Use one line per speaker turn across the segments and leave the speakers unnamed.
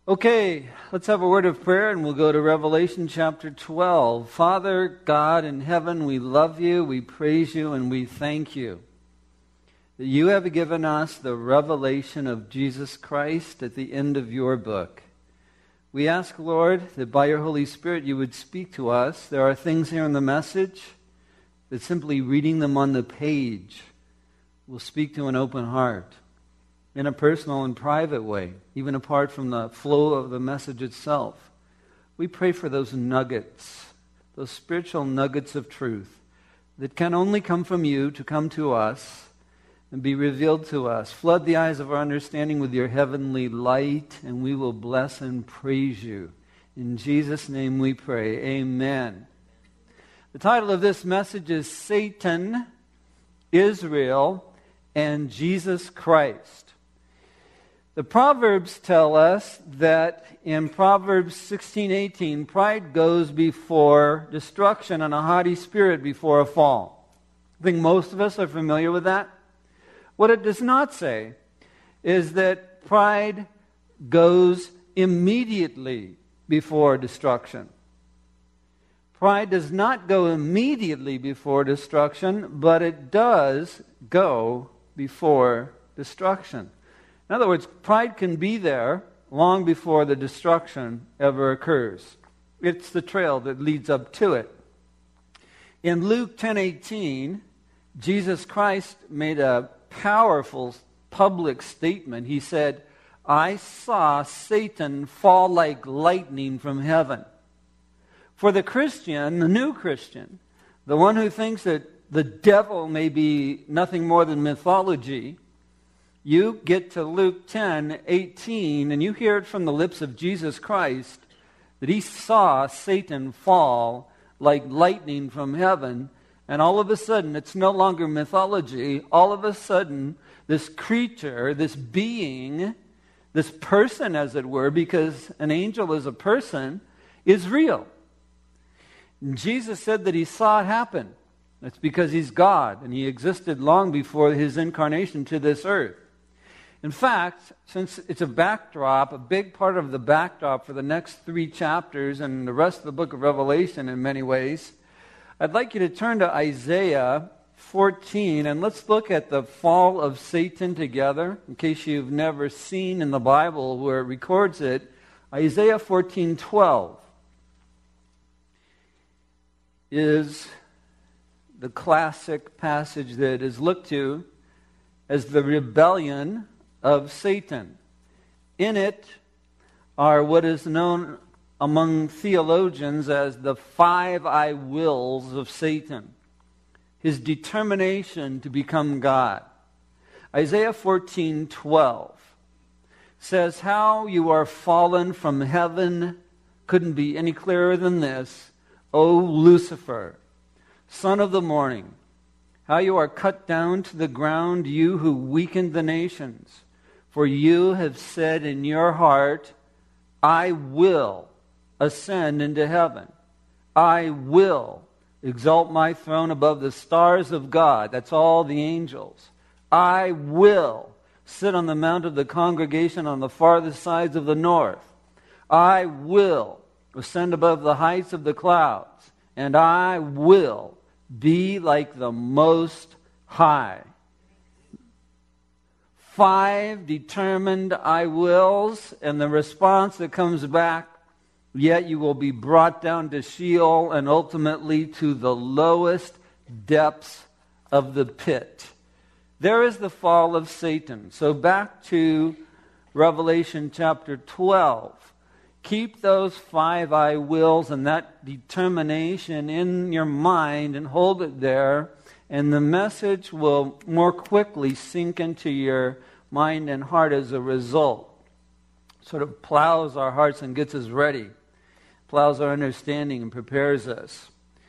Okay, let's have a word of prayer and we'll go to Revelation chapter 12. Father God in heaven, we love you, we praise you, and we thank you that you have given us the revelation of Jesus Christ at the end of your book. We ask, Lord, that by your Holy Spirit you would speak to us. There are things here in the message that simply reading them on the page will speak to an open heart in a personal and private way, even apart from the flow of the message itself. We pray for those nuggets, those spiritual nuggets of truth that can only come from you to come to us and be revealed to us. Flood the eyes of our understanding with your heavenly light, and we will bless and praise you. In Jesus' name we pray. Amen. The title of this message is Satan, Israel, and Jesus Christ. The Proverbs tell us that in Proverbs 16:18, pride goes before destruction and a haughty spirit before a fall. I think most of us are familiar with that. What it does not say is that pride goes immediately before destruction. Pride does not go immediately before destruction, but it does go before destruction. In other words, pride can be there long before the destruction ever occurs. It's the trail that leads up to it. In Luke 10:18, Jesus Christ made a powerful public statement. He said, "I saw Satan fall like lightning from heaven." For the Christian, the new Christian, the one who thinks that the devil may be nothing more than mythology, you get to Luke 10:18, and you hear it from the lips of Jesus Christ that he saw Satan fall like lightning from heaven, and all of a sudden, it's no longer mythology. All of a sudden, this creature, this being, this person, as it were, because an angel is a person, is real. And Jesus said that he saw it happen. That's because he's God, and he existed long before his incarnation to this earth. In fact, since it's a backdrop, a big part of the backdrop for the next 3 chapters and the rest of the book of Revelation in many ways, I'd like you to turn to Isaiah 14, and let's look at the fall of Satan together. In case you've never seen in the Bible where it records it, Isaiah 14:12 is the classic passage that is looked to as the rebellion of Satan. In it are what is known among theologians as the 5 I wills of Satan, his determination to become God. Isaiah 14:12 says, "How you are fallen from heaven," couldn't be any clearer than this, "O Lucifer, son of the morning. How you are cut down to the ground, you who weakened the nations. For you have said in your heart, I will ascend into heaven. I will exalt my throne above the stars of God." That's all the angels. "I will sit on the mount of the congregation on the farthest sides of the north. I will ascend above the heights of the clouds. And I will be like the Most High." 5 determined I wills, and the response that comes back, "Yet you will be brought down to Sheol and ultimately to the lowest depths of the pit." There is the fall of Satan. So back to Revelation chapter 12. Keep those 5 I wills and that determination in your mind and hold it there, and the message will more quickly sink into your mind and heart as a result. Sort of plows our hearts and gets us ready. Plows our understanding and prepares us.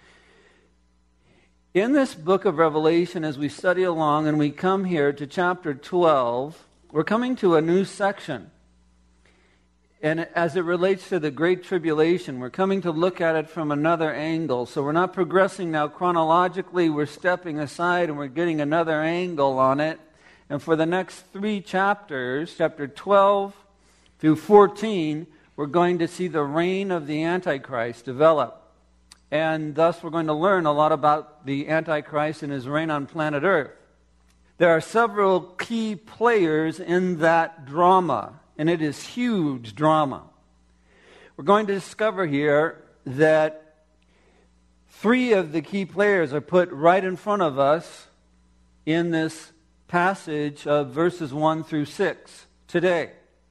In this book of Revelation, as we study along and we come here to chapter 12, we're coming to a new section. And as it relates to the Great Tribulation, we're coming to look at it from another angle. So we're not progressing now chronologically. We're stepping aside and we're getting another angle on it. And for the next 3 chapters, chapter 12, through 14, we're going to see the reign of the Antichrist develop. And thus we're going to learn a lot about the Antichrist and his reign on planet Earth. There are several key players in that drama, and it is huge drama. We're going to discover here that 3 of the key players are put right in front of us in this passage of verses 1 through 6 today.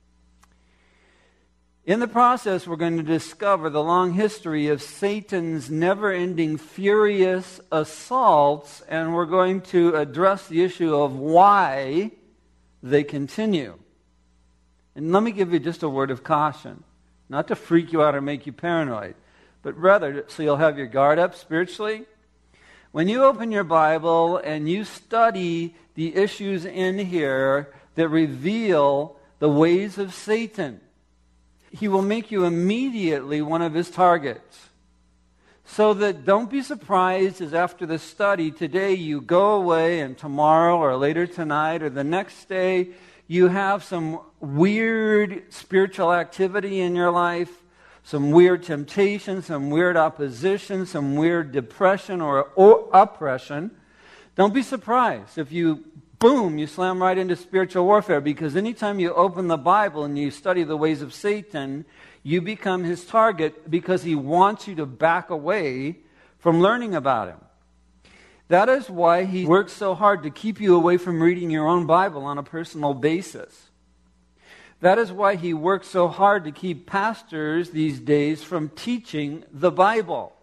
In the process, we're going to discover the long history of Satan's never-ending furious assaults, and we're going to address the issue of why they continue. And let me give you just a word of caution, not to freak you out or make you paranoid, but rather so you'll have your guard up spiritually. When you open your Bible and you study the issues in here that reveal the ways of Satan, he will make you immediately one of his targets. So that don't be surprised as after the study today you go away and tomorrow or later tonight or the next day you have some weird spiritual activity in your life, some weird temptation, some weird opposition, some weird depression or oppression. Don't be surprised if you slam right into spiritual warfare, because anytime you open the Bible and you study the ways of Satan, you become his target because he wants you to back away from learning about him. That is why he works so hard to keep you away from reading your own Bible on a personal basis. That is why he works so hard to keep pastors these days from teaching the Bible.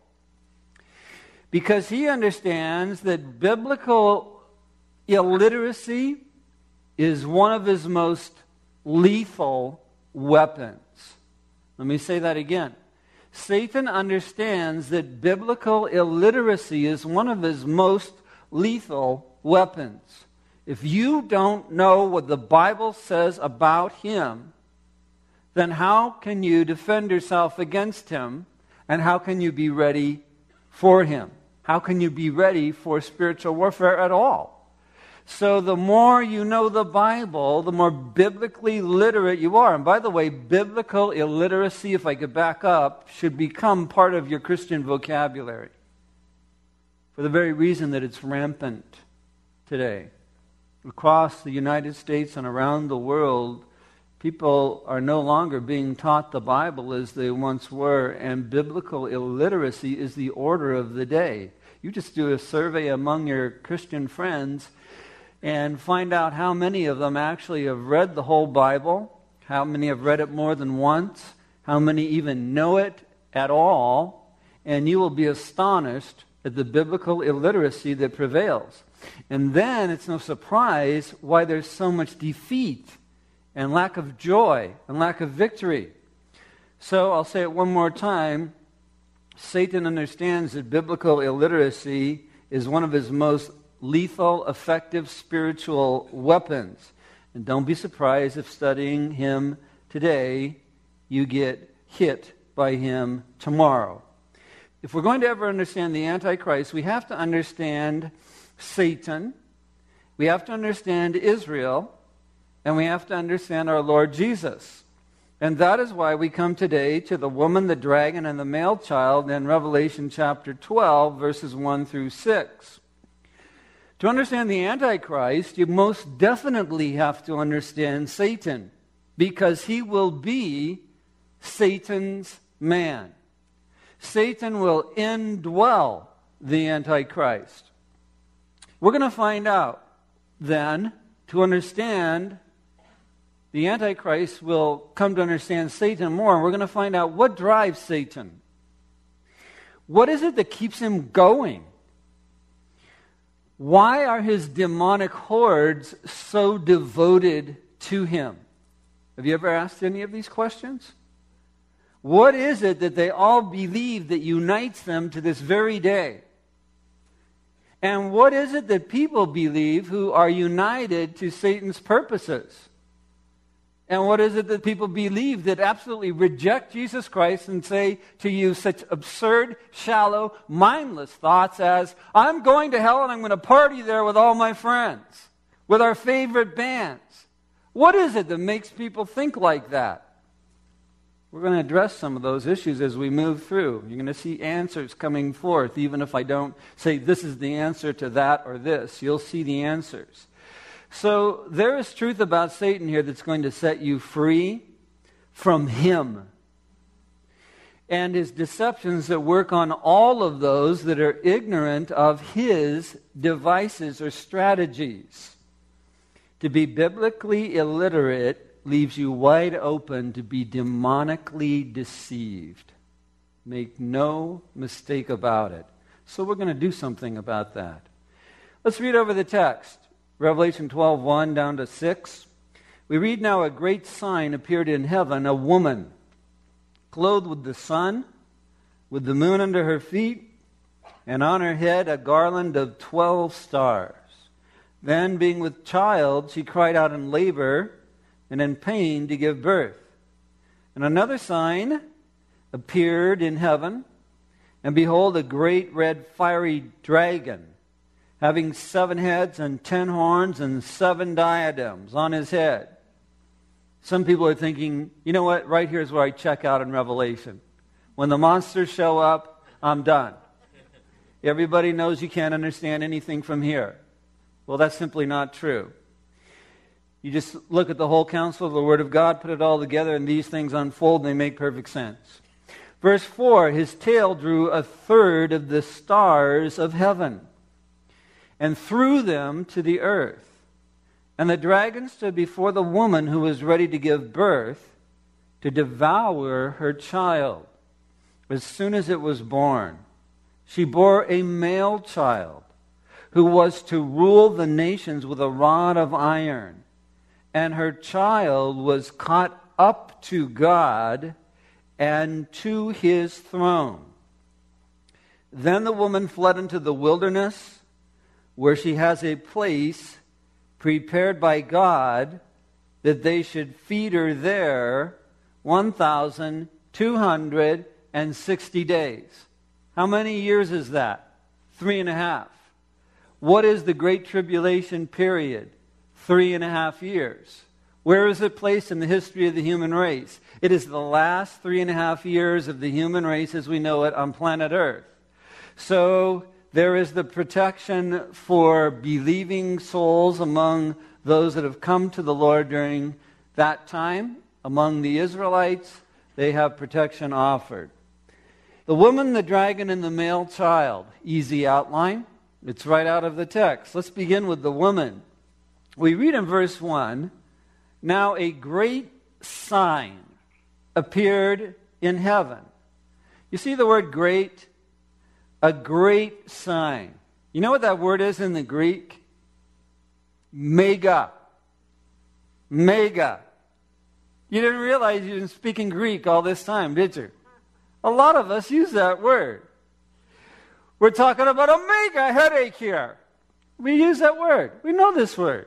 Because he understands that biblical illiteracy is one of his most lethal weapons. Let me say that again. Satan understands that biblical illiteracy is one of his most lethal weapons. If you don't know what the Bible says about him, then how can you defend yourself against him? And how can you be ready for him? How can you be ready for spiritual warfare at all? So the more you know the Bible, the more biblically literate you are. And by the way, biblical illiteracy, if I could back up, should become part of your Christian vocabulary. For the very reason that it's rampant today. Across the United States and around the world, people are no longer being taught the Bible as they once were, and biblical illiteracy is the order of the day. You just do a survey among your Christian friends and find out how many of them actually have read the whole Bible, how many have read it more than once, how many even know it at all, and you will be astonished at the biblical illiteracy that prevails. And then it's no surprise why there's so much defeat and lack of joy and lack of victory. So I'll say it one more time. Satan understands that biblical illiteracy is one of his most lethal, effective spiritual weapons. And don't be surprised if studying him today, you get hit by him tomorrow. If we're going to ever understand the Antichrist, we have to understand Satan, we have to understand Israel, and we have to understand our Lord Jesus. And that is why we come today to the woman, the dragon, and the male child in Revelation chapter 12, verses 1 through 6. To understand the Antichrist, you most definitely have to understand Satan, because he will be Satan's man. Satan will indwell the Antichrist. We're going to find out then, to understand the Antichrist, will come to understand Satan more, and we're going to find out what drives Satan. What is it that keeps him going? Why are his demonic hordes so devoted to him? Have you ever asked any of these questions? What is it that they all believe that unites them to this very day? And what is it that people believe who are united to Satan's purposes? And what is it that people believe that absolutely reject Jesus Christ and say to you such absurd, shallow, mindless thoughts as, I'm going to hell and I'm going to party there with all my friends, with our favorite bands? What is it that makes people think like that? We're going to address some of those issues as we move through. You're going to see answers coming forth, even if I don't say this is the answer to that or this. You'll see the answers. So there is truth about Satan here that's going to set you free from him and his deceptions that work on all of those that are ignorant of his devices or strategies. To be biblically illiterate leaves you wide open to be demonically deceived. Make no mistake about it. So we're going to do something about that. Let's read over the text. Revelation 12:1 down to 6. We read, "Now a great sign appeared in heaven, a woman, clothed with the sun, with the moon under her feet, and on her head a garland of 12 stars. Then, being with child, she cried out in labor and in pain to give birth. And another sign appeared in heaven, and behold, a great red fiery dragon, having 7 heads and 10 horns and 7 diadems on his head." Some people are thinking, you know what, right here is where I check out in Revelation. When the monsters show up, I'm done. Everybody knows you can't understand anything from here. Well, that's simply not true. You just look at the whole counsel of the Word of God, put it all together, and these things unfold, and they make perfect sense. Verse 4, "His tail drew 1/3 of the stars of heaven, and threw them to the earth. And the dragon stood before the woman who was ready to give birth, to devour her child. As soon as it was born, she bore a male child, who was to rule the nations with a rod of iron. And her child was caught up to God and to his throne. Then the woman fled into the wilderness, where she has a place prepared by God, that they should feed her there 1,260 days. How many years is that? 3.5. What is the Great Tribulation period? 3.5 years. Where is it placed in the history of the human race? It is the last 3.5 years of the human race as we know it on planet Earth. So there is the protection for believing souls among those that have come to the Lord during that time. Among the Israelites, they have protection offered. The woman, the dragon, and the male child. Easy outline. It's right out of the text. Let's begin with the woman. We read in verse 1, "Now a great sign appeared in heaven." You see the word great? A great sign. You know what that word is in the Greek? Mega. Mega. You didn't realize you've been speaking Greek all this time, did you? A lot of us use that word. We're talking about a mega headache here. We use that word. We know this word.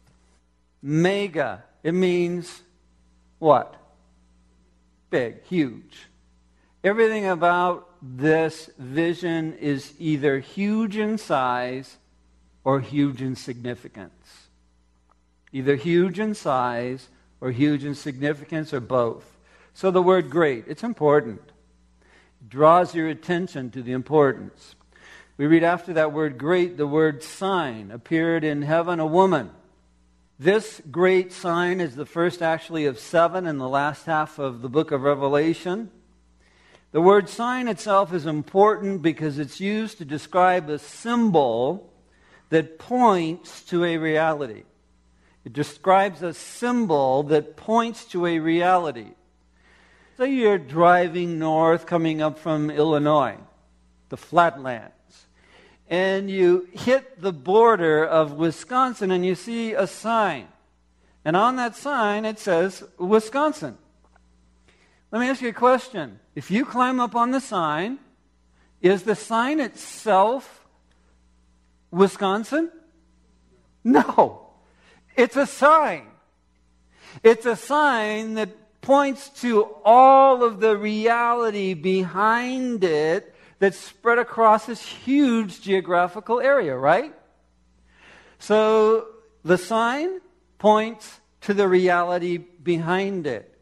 Mega. It means what? Big, huge. Everything about this vision is either huge in size or huge in significance. Either huge in size or huge in significance or both. So the word great, it's important. It draws your attention to the importance. We read after that word great, the word sign. Appeared in heaven a woman. This great sign is the first actually of 7 in the last half of the book of Revelation. The word sign itself is important because it's used to describe a symbol that points to a reality. It describes a symbol that points to a reality. Say you're driving north coming up from Illinois, the flatlands, and you hit the border of Wisconsin and you see a sign. And on that sign it says Wisconsin. Let me ask you a question. If you climb up on the sign, is the sign itself Wisconsin? No. It's a sign. It's a sign that points to all of the reality behind it that's spread across this huge geographical area, right? So the sign points to the reality behind it.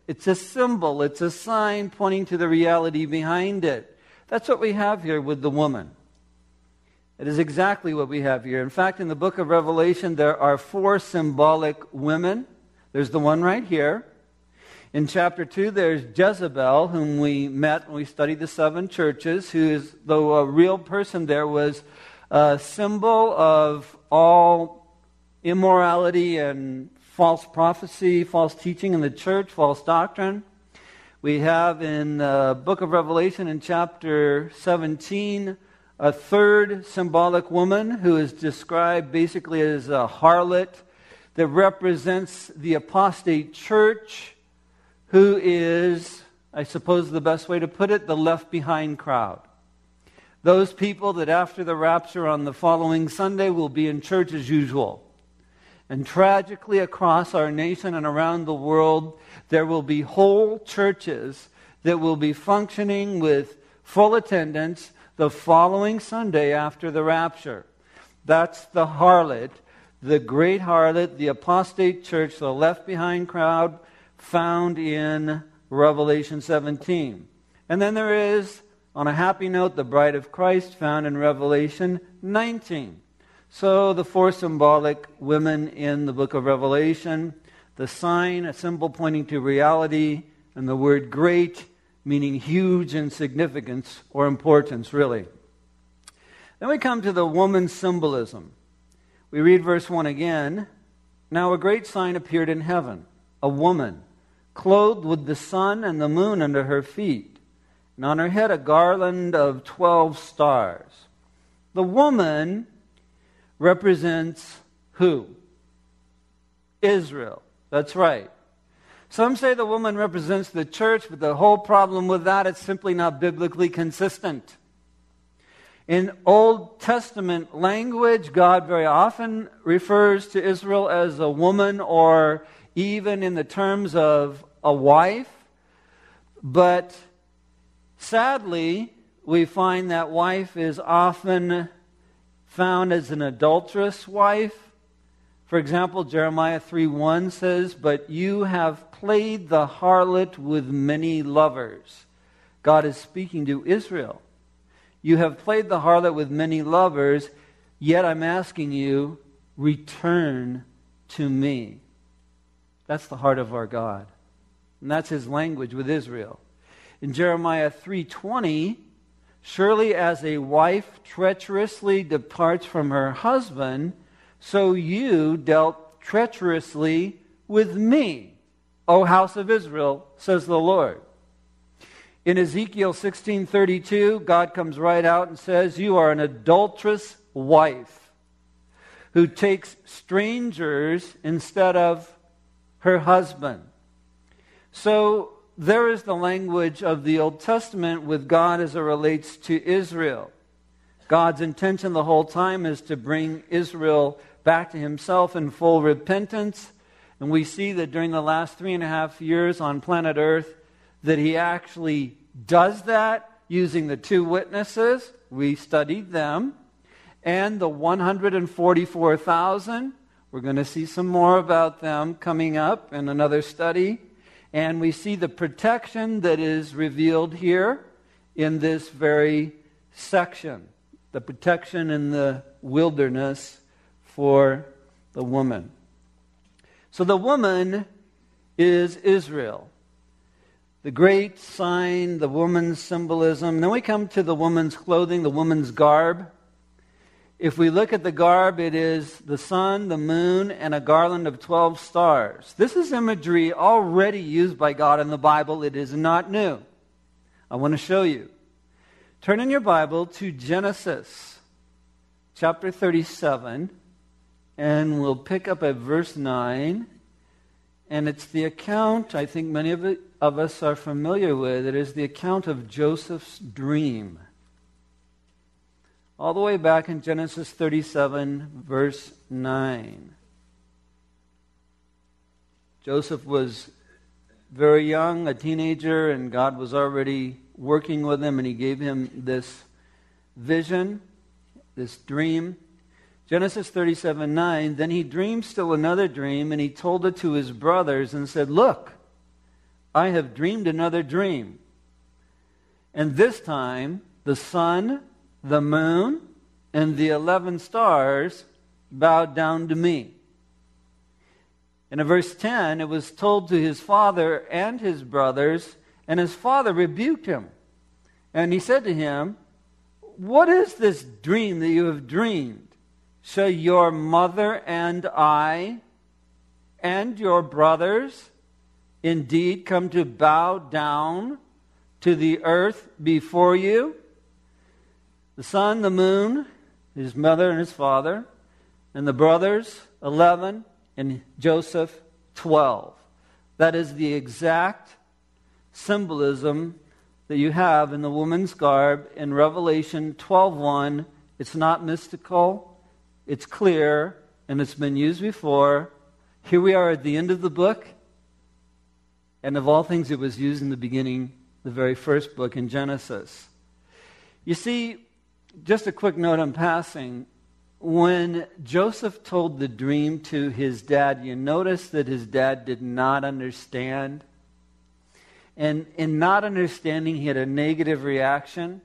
It's a symbol. It's a sign pointing to the reality behind it. That's what we have here with the woman. It is exactly what we have here. In fact, in the book of Revelation, there are 4 symbolic women. There's the one right here. In chapter 2, there's Jezebel, whom we met when we studied the 7 churches, who is, though a real person there, was a symbol of all immorality and false prophecy, false teaching in the church, false doctrine. We have in the book of Revelation in chapter 17 a 3rd symbolic woman who is described basically as a harlot that represents the apostate church, who is, I suppose the best way to put it, the left behind crowd. Those people that after the rapture on the following Sunday will be in church as usual. And tragically across our nation and around the world, there will be whole churches that will be functioning with full attendance the following Sunday after the rapture. That's the harlot, the great harlot, the apostate church, the left behind crowd found in Revelation 17. And then there is, on a happy note, the bride of Christ found in Revelation 19. So the 4 symbolic women in the book of Revelation, the sign, a symbol pointing to reality, and the word great, meaning huge in significance or importance, really. Then we come to the woman's symbolism. We read verse 1 again. Now a great sign appeared in heaven, a woman, clothed with the sun and the moon under her feet, and on her head a garland of 12 stars. The woman represents who? Israel. That's right. Some say the woman represents the church, but the whole problem with that, it's simply not biblically consistent. In Old Testament language, God very often refers to Israel as a woman, or even in the terms of a wife. But sadly, we find that wife is often found as an adulterous wife. For example, Jeremiah 3:1 says, "But you have played the harlot with many lovers." God is speaking to Israel. You have played the harlot with many lovers, yet I'm asking you, return to me. That's the heart of our God. And that's His language with Israel. In Jeremiah 3:20, "Surely as a wife treacherously departs from her husband, so you dealt treacherously with me, O house of Israel, says the Lord." In Ezekiel 16:32, God comes right out and says, "You are an adulterous wife who takes strangers instead of her husband." So there is the language of the Old Testament with God as it relates to Israel. God's intention the whole time is to bring Israel back to Himself in full repentance. And we see that during the last 3.5 years on planet Earth, that He actually does that using the 2 witnesses. We studied them. And the 144,000. We're going to see some more about them coming up in another study. And we see the protection that is revealed here in this very section. The protection in the wilderness for the woman. So the woman is Israel. The great sign, the woman's symbolism. And then we come to the woman's clothing, the woman's garb. If we look at the garb, it is the sun, the moon, and a garland of 12 stars. This is imagery already used by God in the Bible. It is not new. I want to show you. Turn in your Bible to Genesis chapter 37, and we'll pick up at verse 9. And it's the account, I think many of us are familiar with. It is the account of Joseph's dream. All the way back in Genesis 37, verse 9. Joseph was very young, a teenager, and God was already working with him, and He gave him this vision, this dream. Genesis 37:9, "Then he dreamed still another dream, and he told it to his brothers and said, 'Look, I have dreamed another dream. And this time, the sun, the moon, and the 11 stars bowed down to me." And in verse 10, it was told to his father and his brothers, and his father rebuked him. And he said to him, "What is this dream that you have dreamed? Shall your mother and I and your brothers indeed come to bow down to the earth before you?" The sun, the moon, his mother and his father, and the brothers, 11, and Joseph, 12. That is the exact symbolism that you have in the woman's garb in Revelation 12:1. It's not mystical, it's clear, and it's been used before. Here we are at the end of the book, and of all things it was used in the beginning, the very first book in Genesis. You see, just a quick note on passing, when Joseph told the dream to his dad, you notice that his dad did not understand. And in not understanding, he had a negative reaction.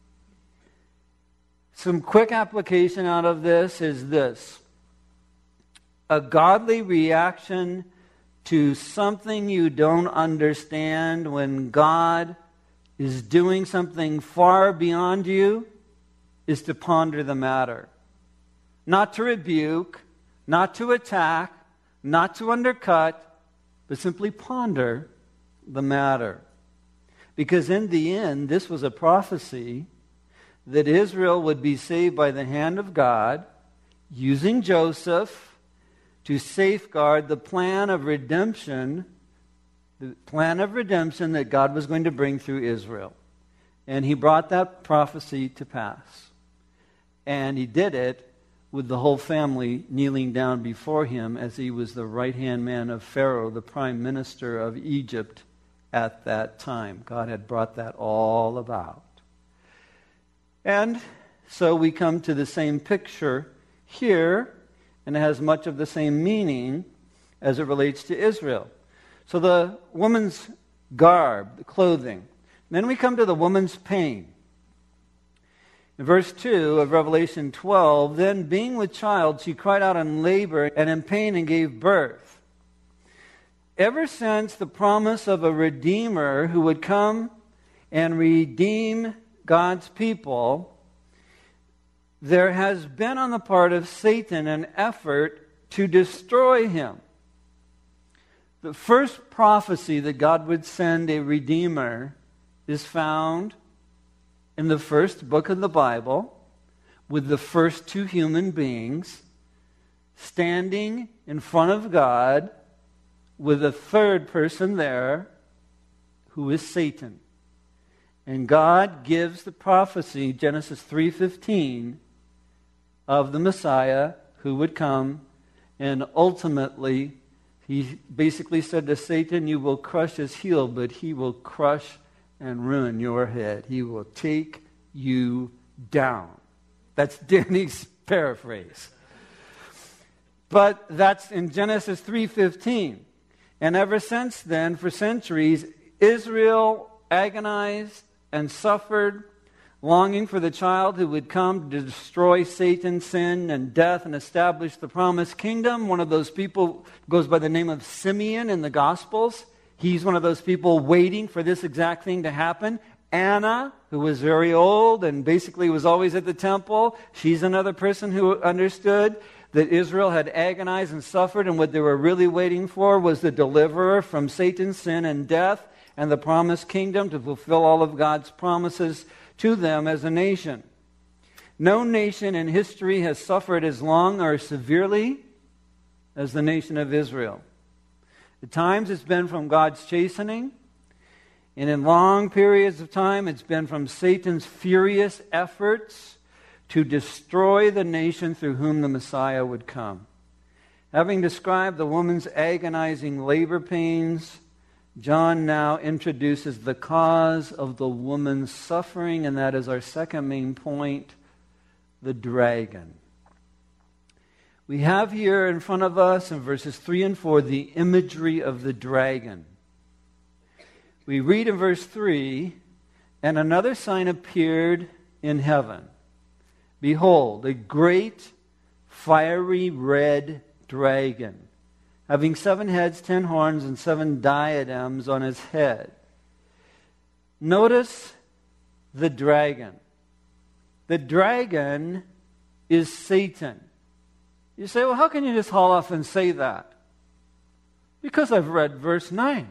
Some quick application out of this is this: a godly reaction to something you don't understand when God is doing something far beyond you is to ponder the matter. Not to rebuke, not to attack, not to undercut, but simply ponder the matter. Because in the end, this was a prophecy that Israel would be saved by the hand of God, using Joseph to safeguard the plan of redemption that God was going to bring through Israel. And he brought that prophecy to pass. And he did it with the whole family kneeling down before him as he was the right-hand man of Pharaoh, the prime minister of Egypt at that time. God had brought that all about. And so we come to the same picture here, and it has much of the same meaning as it relates to Israel. So the woman's garb, the clothing. Then we come to the woman's pain. In verse 2 of Revelation 12, "Then being with child, she cried out in labor and in pain and gave birth." Ever since the promise of a Redeemer who would come and redeem God's people, there has been on the part of Satan an effort to destroy him. The first prophecy that God would send a Redeemer is found in the first book of the Bible, with the first two human beings standing in front of God with a third person there who is Satan. And God gives the prophecy, Genesis 3:15, of the Messiah who would come, and ultimately he basically said to Satan, "You will crush his heel, but he will crush and ruin your head. He will take you down." That's Danny's paraphrase. But that's in Genesis 3:15. And ever since then, for centuries, Israel agonized and suffered, longing for the child who would come to destroy Satan, sin, and death and establish the promised kingdom. One of those people goes by the name of Simeon in the Gospels. He's one of those people waiting for this exact thing to happen. Anna, who was very old and basically was always at the temple, she's another person who understood that Israel had agonized and suffered, and what they were really waiting for was the deliverer from Satan's sin and death and the promised kingdom to fulfill all of God's promises to them as a nation. No nation in history has suffered as long or severely as the nation of Israel. At times it's been from God's chastening, and in long periods of time it's been from Satan's furious efforts to destroy the nation through whom the Messiah would come. Having described the woman's agonizing labor pains, John now introduces the cause of the woman's suffering, and that is our second main point, the dragon. We have here in front of us in verses 3 and 4 the imagery of the dragon. We read in verse 3, and another sign appeared in heaven. Behold, a great fiery red dragon, having 7 heads, 10 horns, and 7 diadems on his head. Notice the dragon. The dragon is Satan. You say, well, how can you just haul off and say that? Because I've read verse 9.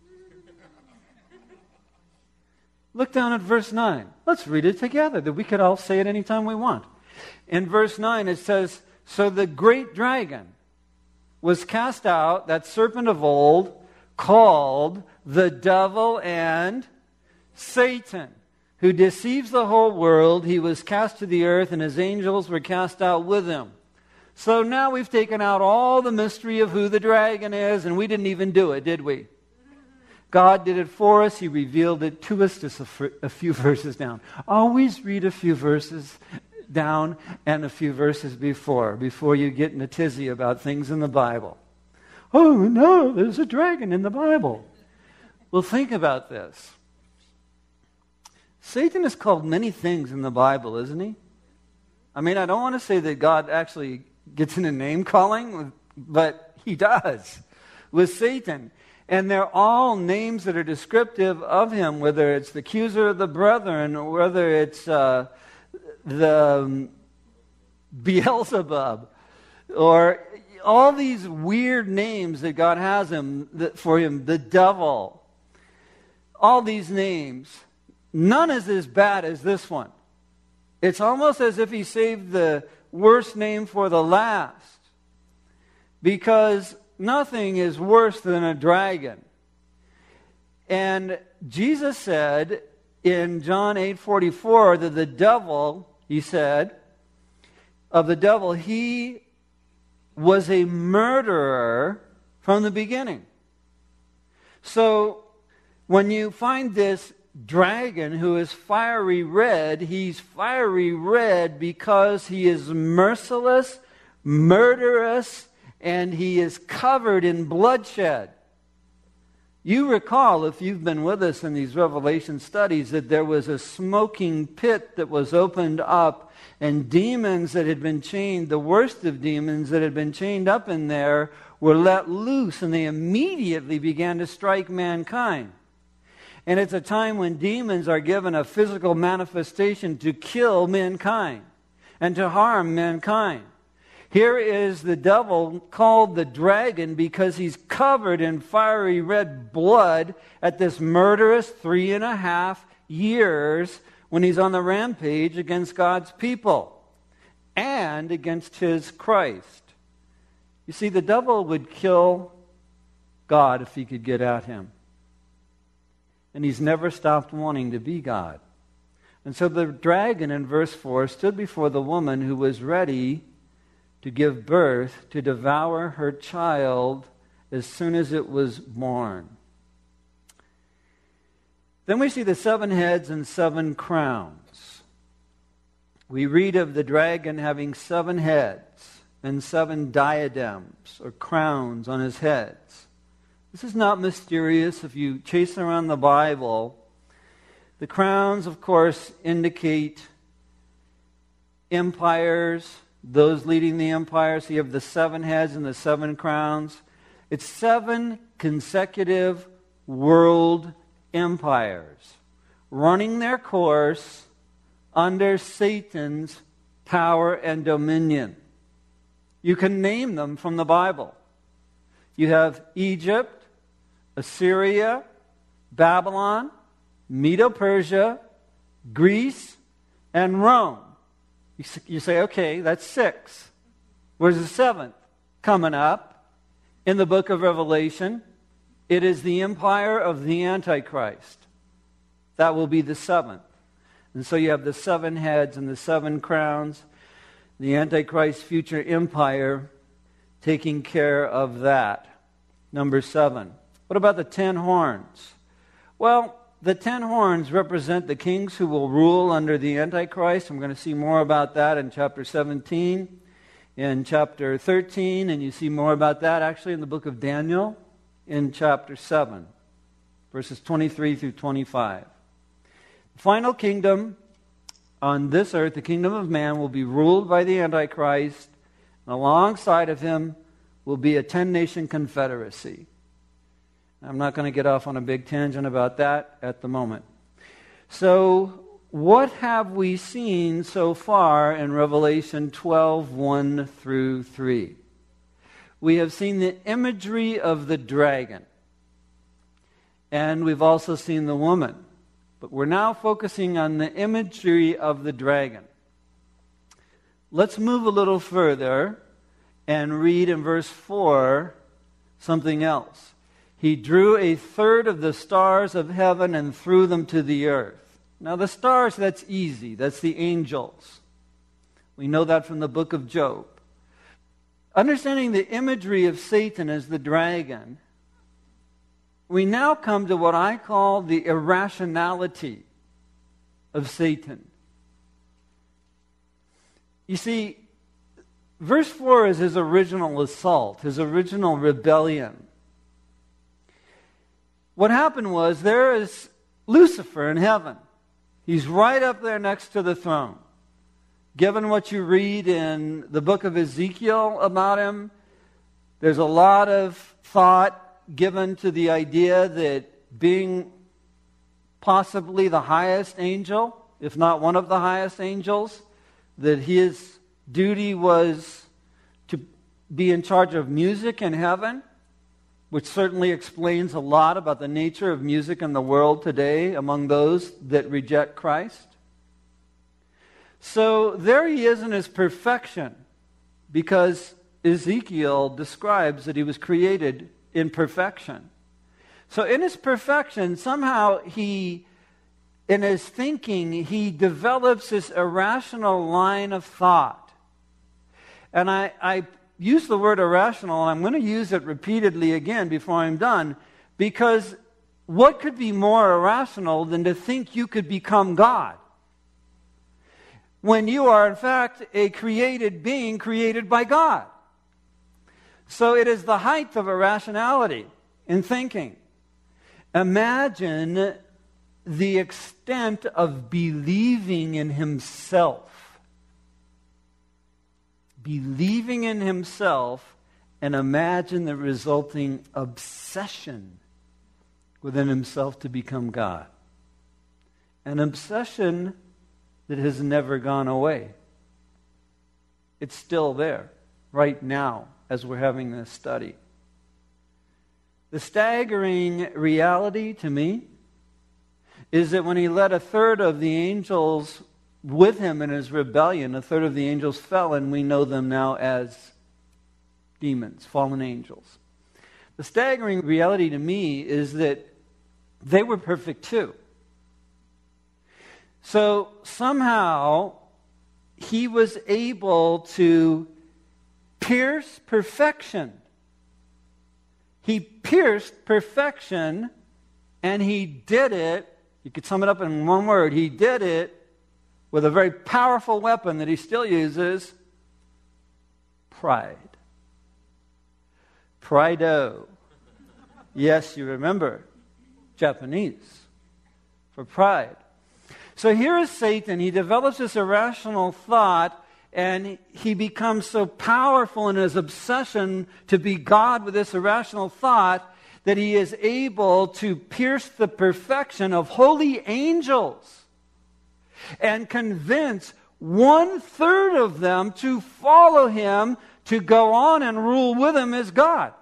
Look down at verse 9. Let's read it together, that we could all say it anytime we want. In verse 9 it says, so the great dragon was cast out, that serpent of old, called the devil and Satan, who deceives the whole world. He was cast to the earth, and his angels were cast out with him. So now we've taken out all the mystery of who the dragon is, and we didn't even do it, did we? God did it for us. He revealed it to us just a few verses down. Always read a few verses down and a few verses before you get in a tizzy about things in the Bible. Oh no, there's a dragon in the Bible. Well, think about this. Satan is called many things in the Bible, isn't he? I mean, I don't want to say that God actually gets into name calling, but he does with Satan. And they're all names that are descriptive of him, whether it's the accuser of the brethren, or whether it's the Beelzebub, or all these weird names that God has for him, the devil. All these names. None is as bad as this one. It's almost as if he saved the worst name for the last. Because nothing is worse than a dragon. And Jesus said in John 8:44 that the devil, he said, of the devil, he was a murderer from the beginning. So when you find this dragon who is fiery red, he's fiery red because he is merciless, murderous, and he is covered in bloodshed. You recall, if you've been with us in these Revelation studies, that there was a smoking pit that was opened up, and demons that had been chained, the worst of demons that had been chained up in there, were let loose, and they immediately began to strike mankind. And it's a time when demons are given a physical manifestation to kill mankind and to harm mankind. Here is the devil called the dragon because he's covered in fiery red blood at this murderous 3.5 years when he's on the rampage against God's people and against his Christ. You see, the devil would kill God if he could get at him. And he's never stopped wanting to be God. And so the dragon in verse 4 stood before the woman who was ready to give birth, to devour her child as soon as it was born. Then we see the 7 heads and 7 crowns. We read of the dragon having 7 heads and 7 diadems or crowns on his heads. This is not mysterious. If you chase around the Bible, the crowns, of course, indicate empires, those leading the empire. So you have the 7 heads and the 7 crowns. It's 7 consecutive world empires running their course under Satan's power and dominion. You can name them from the Bible. You have Egypt, Assyria, Babylon, Medo-Persia, Greece, and Rome. You say, okay, that's 6. Where's the 7th? Coming up in the book of Revelation. It is the empire of the Antichrist. That will be the 7th. And so you have the 7 heads and the 7 crowns. The Antichrist's future empire taking care of that. Number 7. What about the 10 horns? Well, the 10 horns represent the kings who will rule under the Antichrist. I'm going to see more about that in chapter 17, in chapter 13, and you see more about that actually in the book of Daniel in chapter 7. verses 23 through 25. The final kingdom on this earth, the kingdom of man, will be ruled by the Antichrist, and alongside of him will be a 10-nation confederacy. I'm not going to get off on a big tangent about that at the moment. So, what have we seen so far in Revelation 12, 1 through 3? We have seen the imagery of the dragon. And we've also seen the woman. But we're now focusing on the imagery of the dragon. Let's move a little further and read in verse 4 something else. He drew a third of the stars of heaven and threw them to the earth. Now the stars, that's easy. That's the angels. We know that from the book of Job. Understanding the imagery of Satan as the dragon, we now come to what I call the irrationality of Satan. You see, verse 4 is his original assault, his original rebellion. What happened was, there is Lucifer in heaven. He's right up there next to the throne. Given what you read in the book of Ezekiel about him, there's a lot of thought given to the idea that being possibly the highest angel, if not one of the highest angels, that his duty was to be in charge of music in heaven, which certainly explains a lot about the nature of music in the world today among those that reject Christ. So there he is in his perfection, because Ezekiel describes that he was created in perfection. So in his perfection, somehow in his thinking, he develops this irrational line of thought. And I use the word irrational, and I'm going to use it repeatedly again before I'm done, because what could be more irrational than to think you could become God, when you are in fact a created being created by God? So it is the height of irrationality in thinking. Imagine the extent of believing in himself. Believing in himself, and imagine the resulting obsession within himself to become God. An obsession that has never gone away. It's still there right now as we're having this study. The staggering reality to me is that when he led a third of the angels with him in his rebellion, a third of the angels fell, and we know them now as demons, fallen angels. The staggering reality to me is that they were perfect too. So somehow he was able to pierce perfection. He pierced perfection, and he did it, you could sum it up in one word, he did it with a very powerful weapon that he still uses: pride. Pride-o. Yes, you remember. Japanese for pride. So here is Satan. He develops this irrational thought, and he becomes so powerful in his obsession to be God with this irrational thought that he is able to pierce the perfection of holy angels and convince 1/3 of them to follow him, to go on and rule with him as God.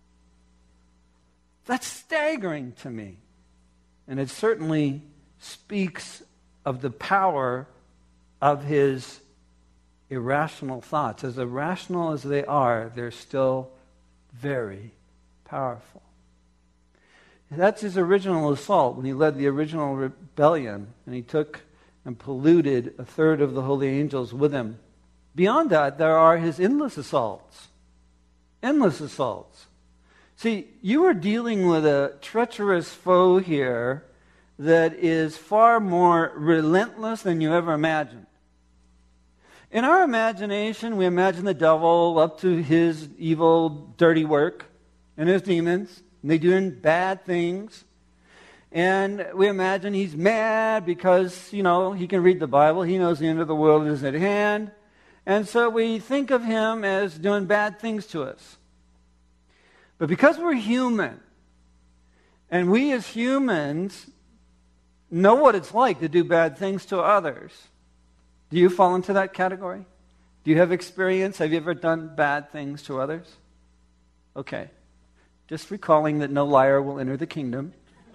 That's staggering to me. And it certainly speaks of the power of his irrational thoughts. As irrational as they are, they're still very powerful. That's his original assault, when he led the original rebellion, and he took and polluted a third of the holy angels with him. Beyond that, there are his endless assaults. Endless assaults. See, you are dealing with a treacherous foe here that is far more relentless than you ever imagined. In our imagination, we imagine the devil up to his evil, dirty work, and his demons, and they're doing bad things. And we imagine he's mad because, he can read the Bible. He knows the end of the world is at hand. And so we think of him as doing bad things to us. But because we're human, and we as humans know what it's like to do bad things to others. Do you fall into that category? Do you have experience? Have you ever done bad things to others? Okay. Just recalling that no liar will enter the kingdom.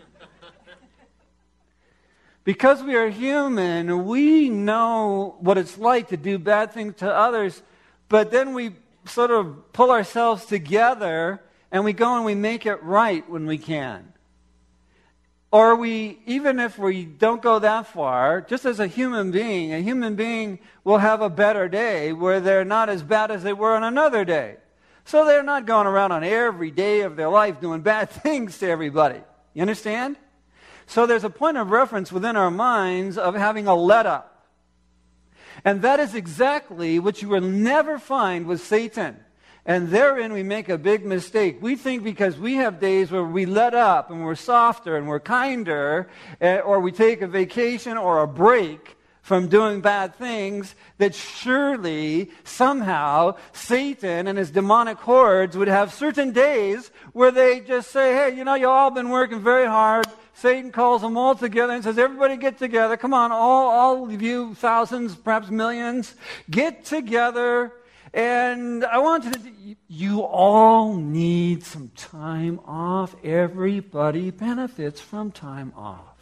Because we are human, we know what it's like to do bad things to others, but then we sort of pull ourselves together and we go and we make it right when we can. Or even if we don't go that far, just as a human being will have a better day where they're not as bad as they were on another day. So they're not going around on every day of their life doing bad things to everybody. You understand? So there's a point of reference within our minds of having a let-up. And that is exactly what you will never find with Satan. And therein we make a big mistake. We think because we have days where we let up and we're softer and we're kinder, or we take a vacation or a break from doing bad things, that surely, somehow, Satan and his demonic hordes would have certain days where they just say, hey, you all been working very hard. Satan calls them all together and says, everybody get together. Come on, all of you, thousands, perhaps millions, get together. And I want you all need some time off. Everybody benefits from time off.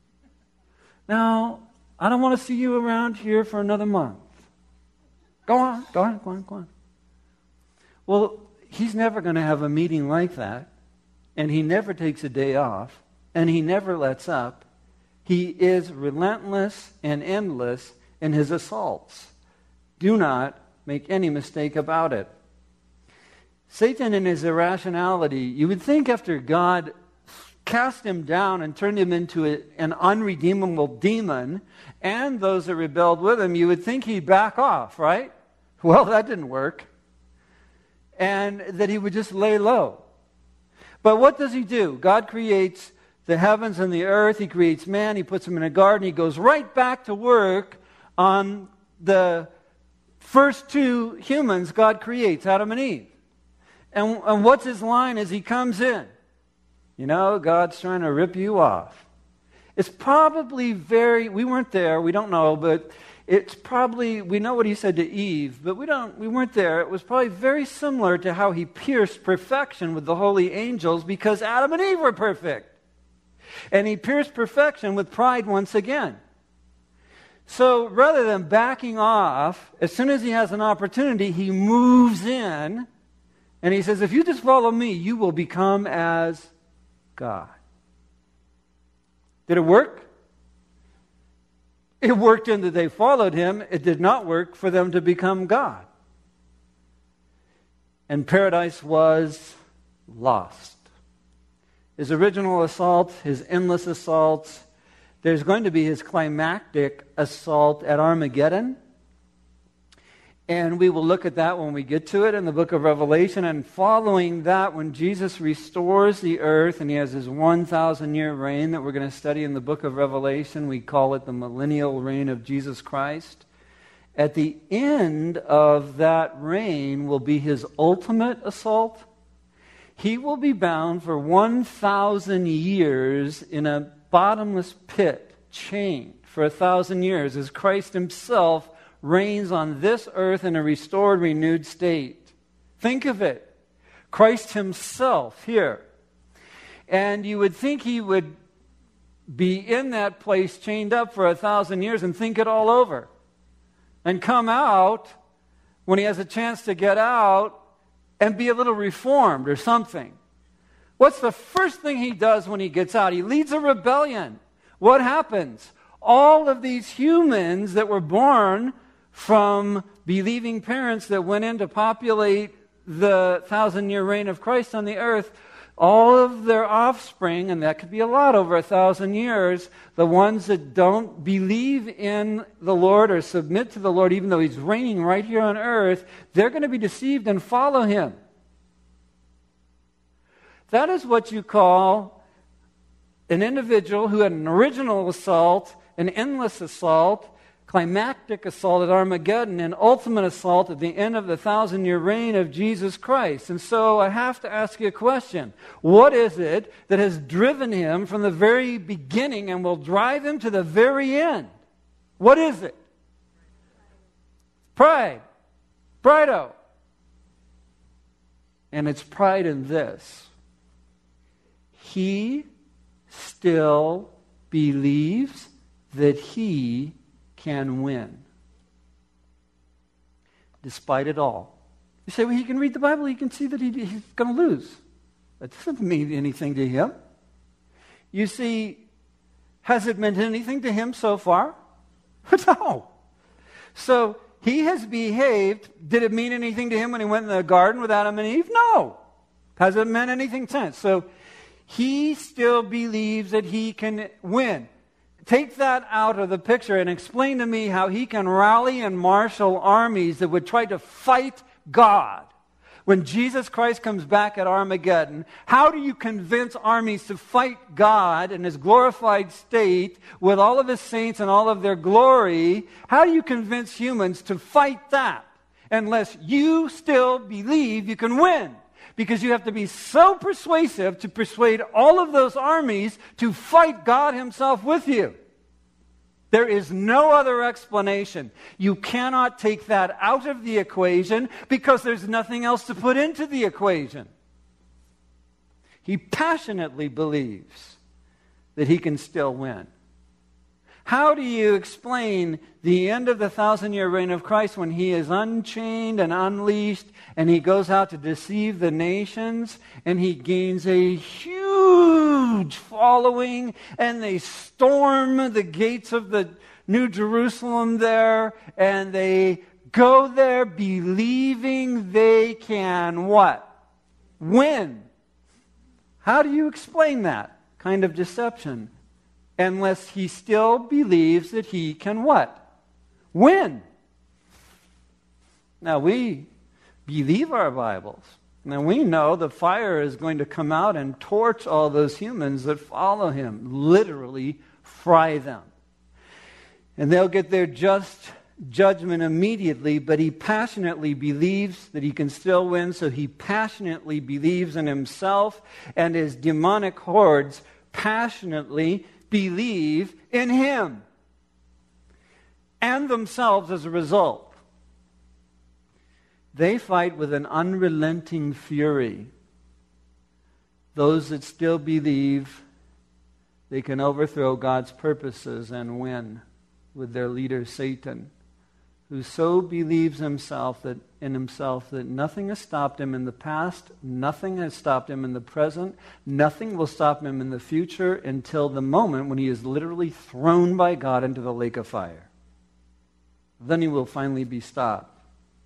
Now, I don't want to see you around here for another month. Go on. Well, he's never going to have a meeting like that. And he never takes a day off. And he never lets up. He is relentless and endless in his assaults. Do not make any mistake about it. Satan in his irrationality, you would think after God cast him down and turned him into an unredeemable demon, and those that rebelled with him, you would think he'd back off, right? Well, that didn't work. And that he would just lay low. But what does he do? God creates the heavens and the earth. He creates man. He puts him in a garden. He goes right back to work on the first two humans God creates, Adam and Eve. And what's his line as he comes in? God's trying to rip you off. It's probably we weren't there, we don't know, but it's probably, we know what he said to Eve, but we weren't there. It was probably very similar to how he pierced perfection with the holy angels because Adam and Eve were perfect. And he pierced perfection with pride once again. So rather than backing off, as soon as he has an opportunity, he moves in and he says, if you just follow me, you will become as God. Did it work? It worked in that they followed him. It did not work for them to become God. And paradise was lost. His original assault, his endless assaults, there's going to be his climactic assault at Armageddon. And we will look at that when we get to it in the book of Revelation. And following that, when Jesus restores the earth and he has his 1,000-year reign that we're going to study in the book of Revelation, we call it the millennial reign of Jesus Christ. At the end of that reign will be his ultimate assault. He will be bound for 1,000 years in a bottomless pit, chained for 1,000 years, as Christ himself reigns on this earth in a restored, renewed state. Think of it. Christ himself here. And you would think he would be in that place chained up for 1,000 years and think it all over. And come out when he has a chance to get out and be a little reformed or something. What's the first thing he does when he gets out? He leads a rebellion. What happens? All of these humans that were born from believing parents that went in to populate the 1,000-year reign of Christ on the earth, all of their offspring, and that could be a lot over 1,000 years, the ones that don't believe in the Lord or submit to the Lord, even though he's reigning right here on earth, they're going to be deceived and follow him. That is what you call an individual who had an original assault, an endless assault, climactic assault at Armageddon, and ultimate assault at the end of the 1,000-year reign of Jesus Christ. And so I have to ask you a question. What is it that has driven him from the very beginning and will drive him to the very end? What is it? Pride. Brido. And it's pride in this. He still believes that he can win. Despite it all. You say, well, he can read the Bible, he can see that he's going to lose. That doesn't mean anything to him. You see, has it meant anything to him so far? No. So he has behaved. Did it mean anything to him when he went in the garden with Adam and Eve? No. Has it meant anything since? So he still believes that he can win. Take that out of the picture and explain to me how he can rally and marshal armies that would try to fight God. When Jesus Christ comes back at Armageddon, how do you convince armies to fight God in his glorified state with all of his saints and all of their glory? How do you convince humans to fight that unless you still believe you can win? Because you have to be so persuasive to persuade all of those armies to fight God himself with you. There is no other explanation. You cannot take that out of the equation because there's nothing else to put into the equation. He passionately believes that he can still win. How do you explain the end of the 1,000-year reign of Christ when he is unchained and unleashed and he goes out to deceive the nations and he gains a huge following and they storm the gates of the New Jerusalem there and they go there believing they can what? Win. How do you explain that kind of deception? Unless he still believes that he can what? Win. Now we believe our Bibles. Now we know the fire is going to come out and torch all those humans that follow him. Literally fry them. And they'll get their just judgment immediately, but he passionately believes that he can still win, so he passionately believes in himself, and his demonic hordes passionately believe in him and themselves as a result. They fight with an unrelenting fury. Those that still believe they can overthrow God's purposes and win with their leader Satan, who so believes himself that nothing has stopped him in the past, nothing has stopped him in the present, nothing will stop him in the future until the moment when he is literally thrown by God into the lake of fire. Then he will finally be stopped.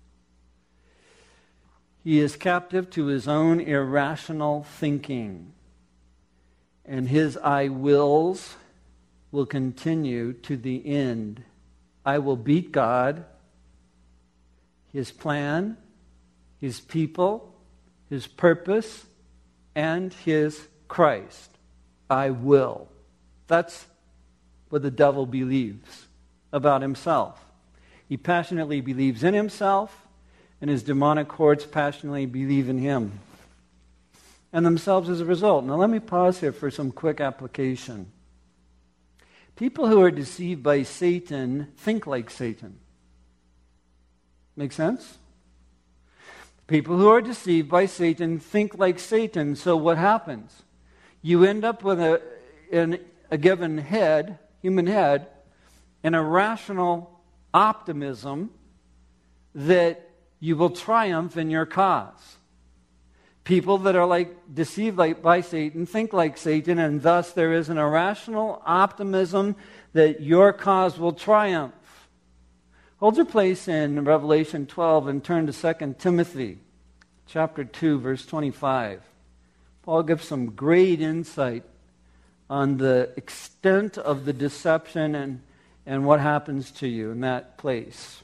He is captive to his own irrational thinking, and his I wills will continue to the end. I will beat God, his plan, his people, his purpose, and his Christ. I will. That's what the devil believes about himself. He passionately believes in himself, and his demonic hordes passionately believe in him and themselves as a result. Now let me pause here for some quick application. People who are deceived by Satan think like Satan. Make sense? People who are deceived by Satan think like Satan. So what happens? You end up with a given head, human head, an irrational optimism that you will triumph in your cause. People that are deceived by Satan think like Satan, and thus there is an irrational optimism that your cause will triumph. Hold your place in Revelation 12 and turn to 2 Timothy chapter 2, verse 25. Paul gives some great insight on the extent of the deception and what happens to you in that place.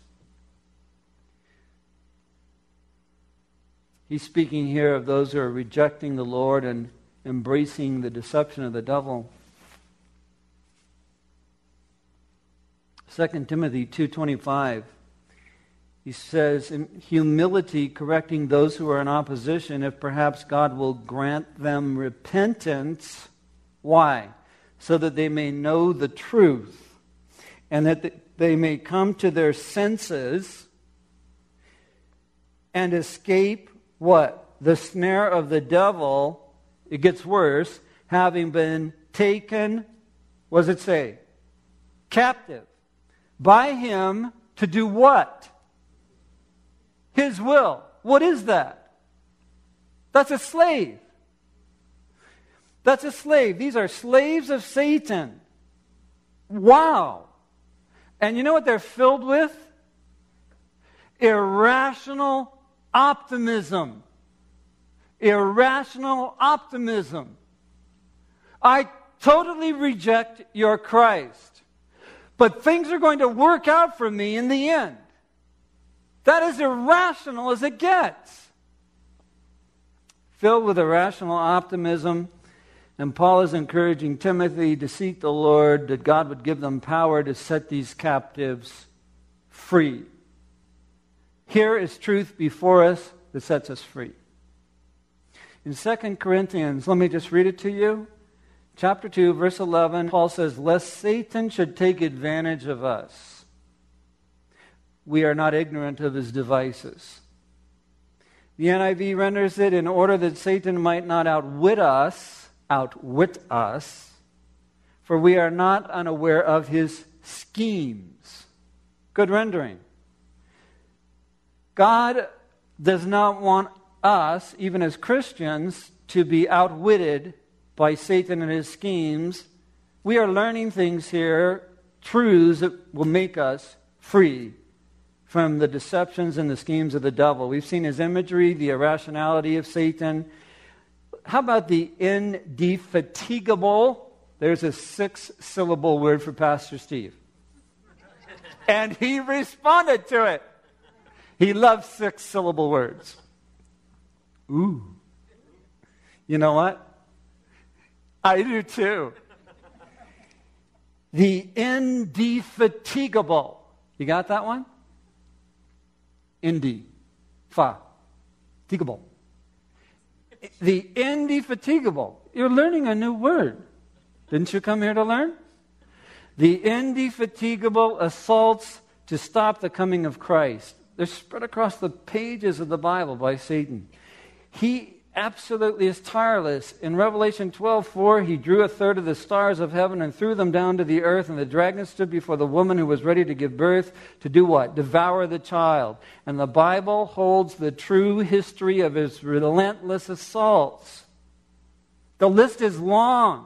He's speaking here of those who are rejecting the Lord and embracing the deception of the devil. 2 Timothy 2:25. He says, in humility, correcting those who are in opposition, if perhaps God will grant them repentance. Why? So that they may know the truth, and that they may come to their senses and escape what? The snare of the devil. It gets worse. Having been taken, what does it say? Captive. By him to do what? His will. What is that? That's a slave. That's a slave. These are slaves of Satan. Wow. And you know what they're filled with? Irrational optimism. Irrational optimism. I totally reject your Christ, but things are going to work out for me in the end. That is irrational as it gets. Filled with irrational optimism, and Paul is encouraging Timothy to seek the Lord, that God would give them power to set these captives free. Here is truth before us that sets us free. In 2 Corinthians, let me just read it to you. Chapter 2, verse 11, Paul says, lest Satan should take advantage of us. We are not ignorant of his devices. The NIV renders it, in order that Satan might not outwit us, for we are not unaware of his schemes. Good rendering. God does not want us, even as Christians, to be outwitted by Satan and his schemes. We are learning things here, truths that will make us free from the deceptions and the schemes of the devil. We've seen his imagery, the irrationality of Satan. How about the indefatigable? There's a 6-syllable word for Pastor Steve. And he responded to it. He loves 6-syllable words. Ooh. You know what? I do too. The indefatigable. You got that one? Indefatigable. The indefatigable. You're learning a new word. Didn't you come here to learn? The indefatigable assaults to stop the coming of Christ. They're spread across the pages of the Bible by Satan. He absolutely is tireless. In Revelation 12:4, he drew 1/3 of the stars of heaven and threw them down to the earth, and the dragon stood before the woman who was ready to give birth to do what? Devour the child. And the Bible holds the true history of his relentless assaults. The list is long.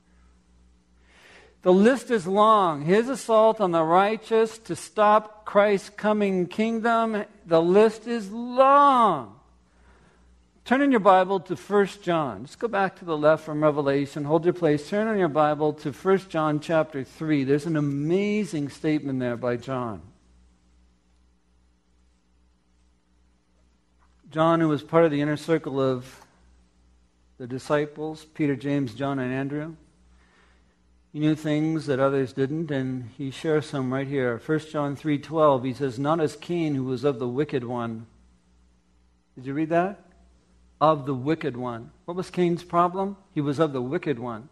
The list is long. His assault on the righteous to stop Christ's coming kingdom, the list is long. Turn in your Bible to 1 John. Just go back to the left from Revelation. Hold your place. Turn in your Bible to 1 John chapter 3. There's an amazing statement there by John. John, who was part of the inner circle of the disciples, Peter, James, John, and Andrew. He knew things that others didn't, and he shares some right here. 1 John 3:12, he says, not as Cain, who was of the wicked one. Did you read that? Of the wicked one. What was Cain's problem? He was of the wicked one.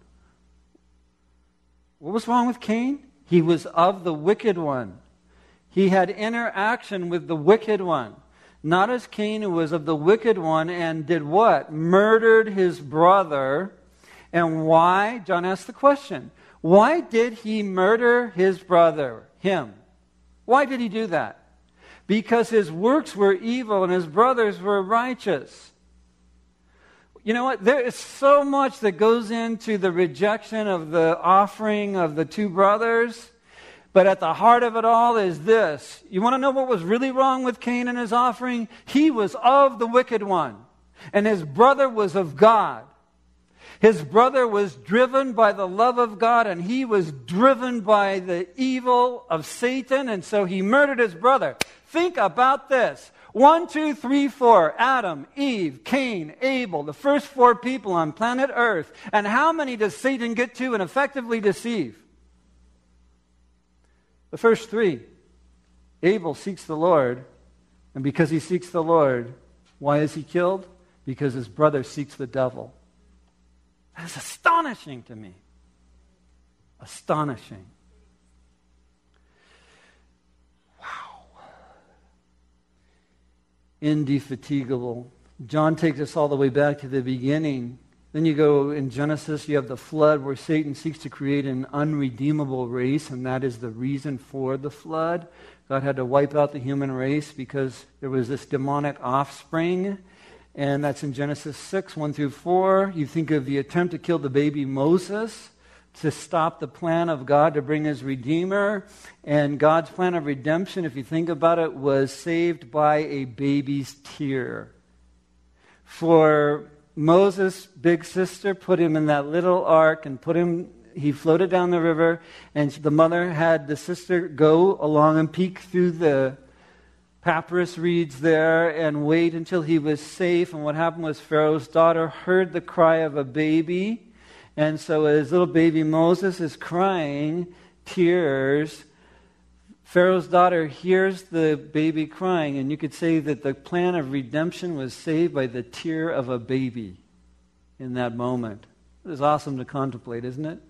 What was wrong with Cain? He was of the wicked one. He had interaction with the wicked one. Not as Cain, who was of the wicked one, and did what? Murdered his brother. And why? John asked the question. Why did he murder his brother? Him. Why did he do that? Because his works were evil and his brothers were righteous. You know what? There is so much that goes into the rejection of the offering of the two brothers. But at the heart of it all is this. You want to know what was really wrong with Cain and his offering? He was of the wicked one. And his brother was of God. His brother was driven by the love of God, and he was driven by the evil of Satan, and so he murdered his brother. Think about this. 1, 2, 3, 4. Adam, Eve, Cain, Abel, the first 4 people on planet Earth. And how many does Satan get to and effectively deceive? The first three, Abel seeks the Lord, and because he seeks the Lord, why is he killed? Because his brother seeks the devil. That is astonishing to me. Astonishing. Wow. Indefatigable. John takes us all the way back to the beginning. Then you go in Genesis, you have the flood where Satan seeks to create an unredeemable race, and that is the reason for the flood. God had to wipe out the human race because there was this demonic offspring, and that's in Genesis 6, 1 through 4. You think of the attempt to kill the baby Moses to stop the plan of God to bring his Redeemer, and God's plan of redemption, if you think about it, was saved by a baby's tear. For Moses' big sister put him in that little ark and he floated down the river, and the mother had the sister go along and peek through the papyrus reeds there and wait until he was safe. And what happened was Pharaoh's daughter heard the cry of a baby, and so as little baby Moses is crying, tears, Pharaoh's daughter hears the baby crying, and you could say that the plan of redemption was saved by the tear of a baby in that moment. It is awesome to contemplate, isn't it?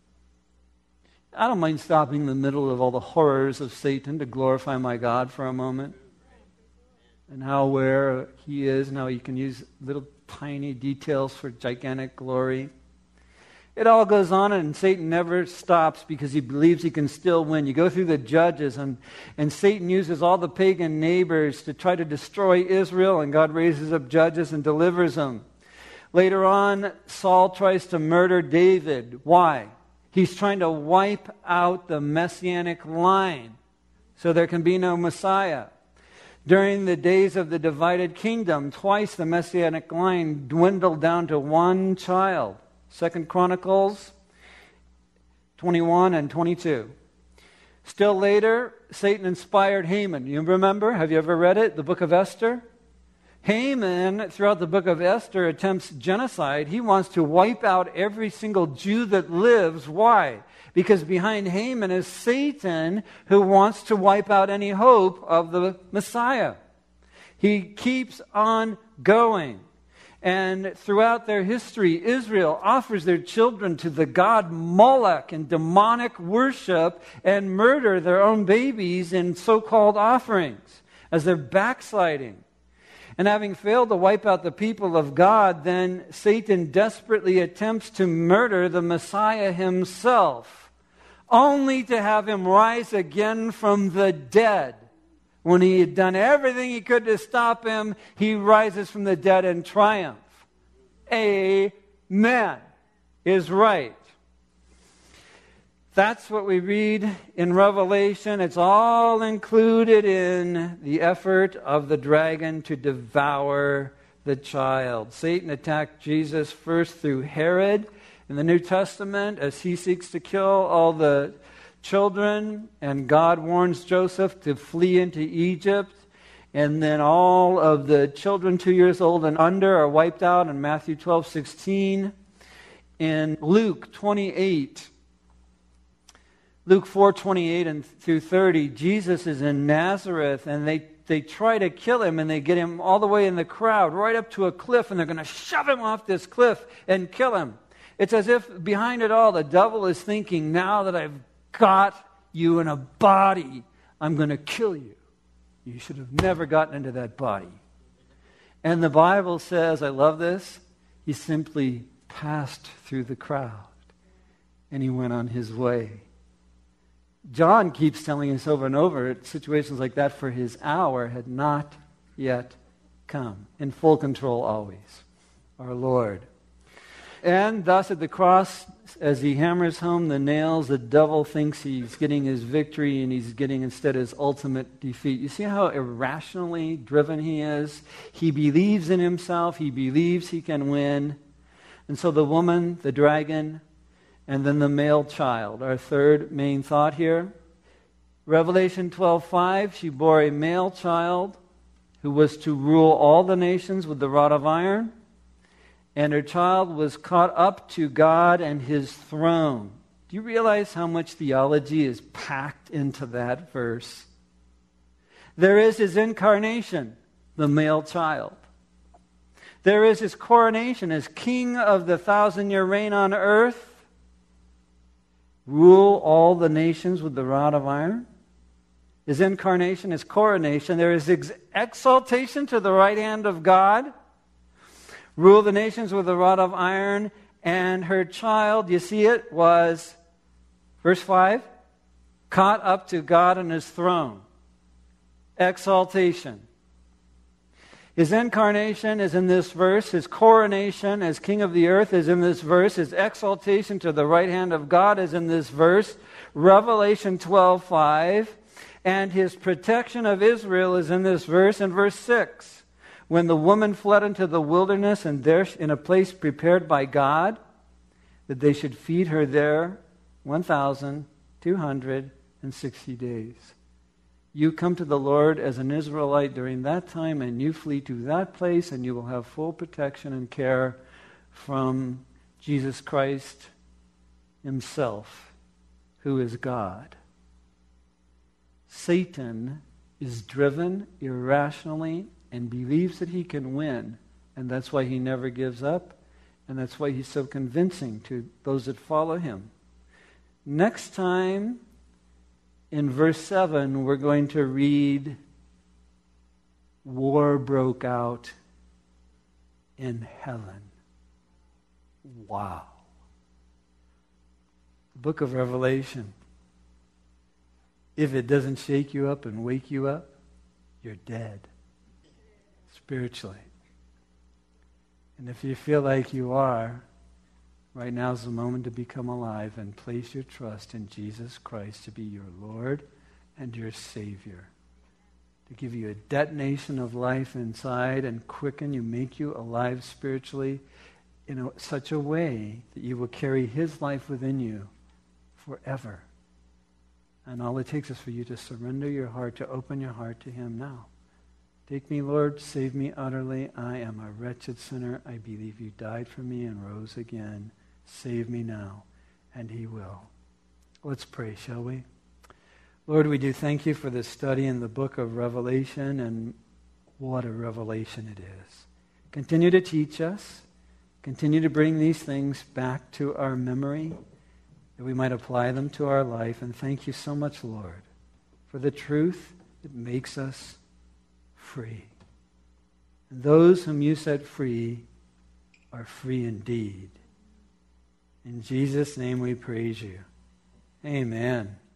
I don't mind stopping in the middle of all the horrors of Satan to glorify my God for a moment, and how aware he is and how he can use little tiny details for gigantic glory. It all goes on, and Satan never stops because he believes he can still win. You go through the Judges, and Satan uses all the pagan neighbors to try to destroy Israel, and God raises up judges and delivers them. Later on, Saul tries to murder David. Why? He's trying to wipe out the messianic line so there can be no Messiah. During the days of the divided kingdom, twice the messianic line dwindled down to one child. 2 Chronicles 21 and 22. Still later, Satan inspired Haman. You remember? Have you ever read it? The book of Esther? Haman, throughout the book of Esther, attempts genocide. He wants to wipe out every single Jew that lives. Why? Because behind Haman is Satan, who wants to wipe out any hope of the Messiah. He keeps on going. And throughout their history, Israel offers their children to the god Moloch in demonic worship and murder their own babies in so-called offerings as they're backsliding. And having failed to wipe out the people of God, then Satan desperately attempts to murder the Messiah himself, only to have him rise again from the dead. When he had done everything he could to stop him, he rises from the dead in triumph. Amen is right. That's what we read in Revelation. It's all included in the effort of the dragon to devour the child. Satan attacked Jesus first through Herod in the New Testament as he seeks to kill all the children, and God warns Joseph to flee into Egypt, and then all of the children 2 years old and under are wiped out in Matthew 12:16. In Luke 4:28 and through 30, Jesus is in Nazareth, and they try to kill him, and they get him all the way in the crowd, right up to a cliff, and they're going to shove him off this cliff and kill him. It's as if behind it all, the devil is thinking, now that I've got you in a body, I'm going to kill you. You should have never gotten into that body. And the Bible says, I love this, he simply passed through the crowd and he went on his way. John keeps telling us over and over, situations like that, for his hour had not yet come. In full control always, our Lord. And thus at the cross, as he hammers home the nails, the devil thinks he's getting his victory, and he's getting instead his ultimate defeat. You see how irrationally driven he is? He believes in himself. He believes he can win. And so the woman, the dragon, and then the male child, our third main thought here. Revelation 12:5, she bore a male child who was to rule all the nations with the rod of iron. And her child was caught up to God and his throne. Do you realize how much theology is packed into that verse? There is his incarnation, the male child. There is his coronation as king of the 1,000-year reign on earth. Rule all the nations with the rod of iron. His incarnation, his coronation. There is exaltation to the right hand of God. Rule the nations with the rod of iron. And her child, you see it, was, verse 5, caught up to God on his throne. Exaltation. His incarnation is in this verse. His coronation as king of the earth is in this verse. His exaltation to the right hand of God is in this verse. Revelation 12:5. And his protection of Israel is in this verse. In verse 6. When the woman fled into the wilderness and there in a place prepared by God, that they should feed her there 1,260 days. You come to the Lord as an Israelite during that time, and you flee to that place, and you will have full protection and care from Jesus Christ himself, who is God. Satan is driven irrationally and believes that he can win, and that's why he never gives up, and that's why he's so convincing to those that follow him. Next time, in verse 7, we're going to read, war broke out in heaven. Wow. The book of Revelation. If it doesn't shake you up and wake you up, you're dead spiritually. And if you feel like you are, right now is the moment to become alive and place your trust in Jesus Christ to be your Lord and your Savior. To give you a detonation of life inside and quicken you, make you alive spiritually in such a way that you will carry his life within you forever. And all it takes is for you to surrender your heart, to open your heart to him now. Take me, Lord, save me utterly. I am a wretched sinner. I believe you died for me and rose again. Save me now. And he will. Let's pray, shall we? Lord, we do thank you for this study in the book of Revelation, and what a revelation it is. Continue to teach us. Continue to bring these things back to our memory, that we might apply them to our life. And thank you so much, Lord, for the truth that makes us free. And those whom you set free are free indeed. In Jesus' name we praise you. Amen.